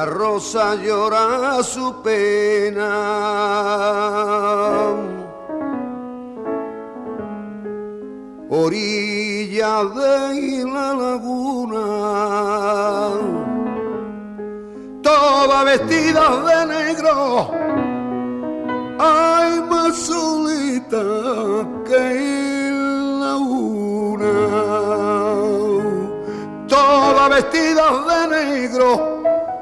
La rosa llora su pena, orilla de la laguna, toda vestida de negro, ay, más solita que la una, toda vestida de negro,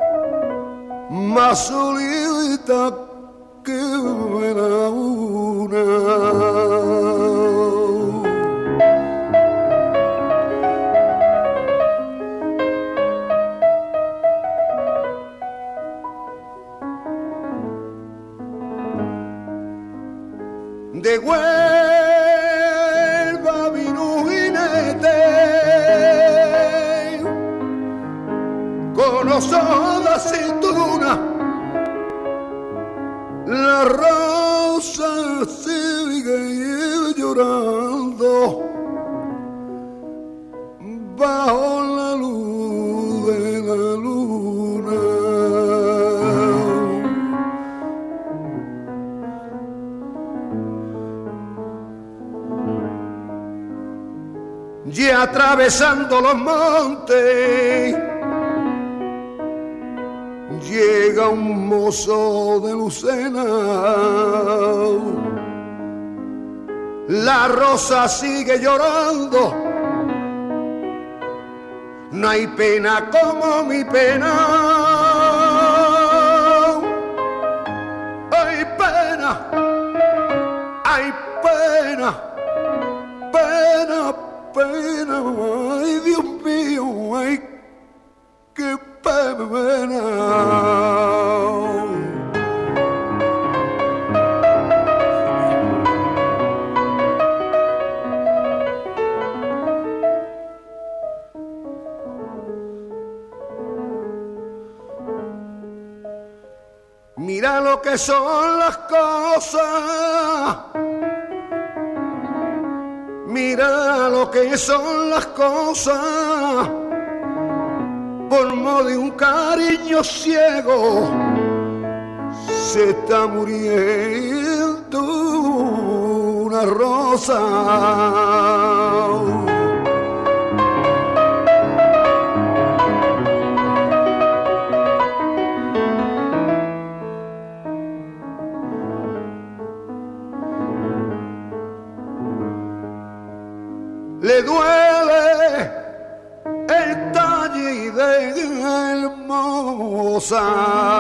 más solita que la una. De Huelva vino un jinete con los ojos de aceituna, la rosa sigue llorando bajo la luz de la luna. Y atravesando los montes llega un mozo de Lucena, la rosa sigue llorando, no hay pena como mi pena, hay pena, hay pena, pena, pena, ay Dios mío, ay qué pena. Mira lo que son las cosas, mira lo que son las cosas, por modo de un cariño ciego se está muriendo una rosa. Le duele el talle de hermosa,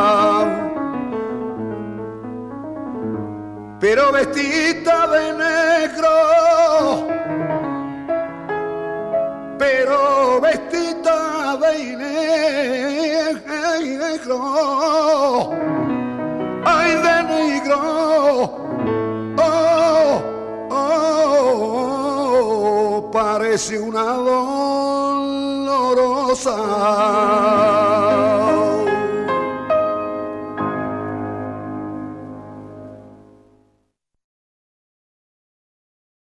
pero vestida de negro, pero vestida de negro, ay de negro, oh, oh, parece una dolorosa.